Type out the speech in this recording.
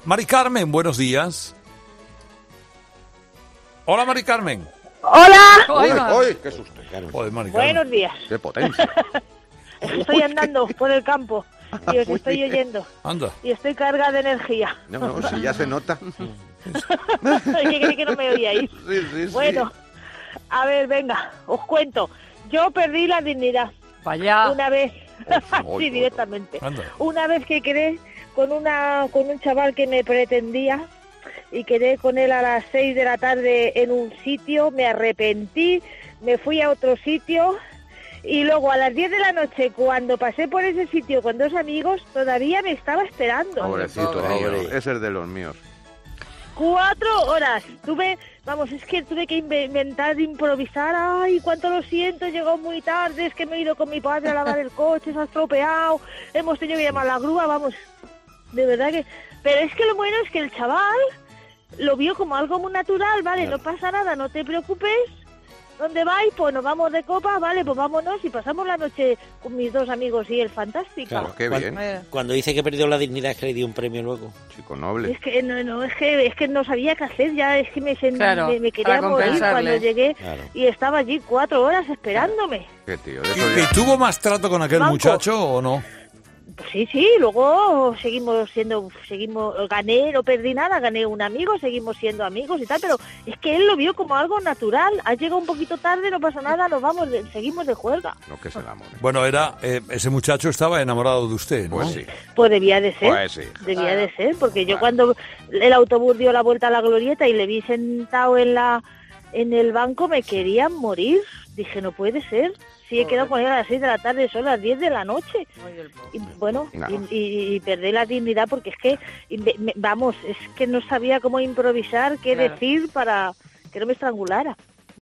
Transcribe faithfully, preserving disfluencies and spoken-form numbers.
Mari Carmen, buenos días. Hola, Mari Carmen. Hola. ¡Uy, uy! ¡Qué susto! Joder, Mari Carmen. Buenos días. ¡Qué potencia! Estoy andando por el campo y os estoy bien. oyendo. Anda. Y estoy cargada de energía. No, no, si ya se nota. ¿Qué creí que no me oíais? Sí, sí, sí. Bueno, a ver, venga, os cuento. Yo perdí la dignidad. Vaya. Una vez, Oy, sí, oy, directamente. Anda. Una vez que quedé con una con un chaval que me pretendía y quedé con él a las seis de la tarde en un sitio, me arrepentí, me fui a otro sitio y luego a las diez de la noche, cuando pasé por ese sitio con dos amigos, todavía me estaba esperando. Pobrecito Pobre. mío, Pobre. ese es de los míos. Cuatro horas. Tuve, vamos, es que tuve que inve- inventar, improvisar. Ay, cuánto lo siento, llegó muy tarde, es que me he ido con mi padre a lavar el coche, se ha estropeado, hemos tenido que llamar a la grúa, vamos, de verdad que... Pero es que lo bueno es que el chaval lo vio como algo muy natural, vale, no pasa nada, no te preocupes. ¿Dónde vais? Pues nos vamos de copa, vale, pues vámonos y pasamos la noche con mis dos amigos y el fantástico. Claro. Qué Cuan- bien. Eh, Cuando dice que perdió la dignidad es que le dio un premio luego. Chico noble. Es que no, no, es que es que no sabía qué hacer, ya es que me, sen- Claro, me, me quería para morir compensarle. cuando llegué Claro. y estaba allí cuatro horas esperándome. Qué tío. De ¿Y, eso y ya... tuvo más trato con aquel Banco. muchacho o no? Pues sí, sí, luego seguimos siendo, seguimos, gané, no perdí nada, gané un amigo, seguimos siendo amigos y tal, pero es que él lo vio como algo natural. Has llegado un poquito tarde, no pasa nada, nos vamos, de- seguimos de juerga. Lo que es el amor. Bueno, era eh, ese muchacho estaba enamorado de usted, ¿no? Pues sí. Pues debía de ser, Pues sí. debía Claro. de ser, porque yo Claro. cuando el autobús dio la vuelta a la glorieta y le vi sentado en la en el banco me quería morir. Dije, no puede ser. Si he quedado con él a las seis de la tarde, son las diez de la noche. ay, el pobre. Y, bueno, No. y, y- y perdí la dignidad porque es que, y me- me- vamos, es que no sabía cómo improvisar, qué Claro. decir para que no me estrangulara.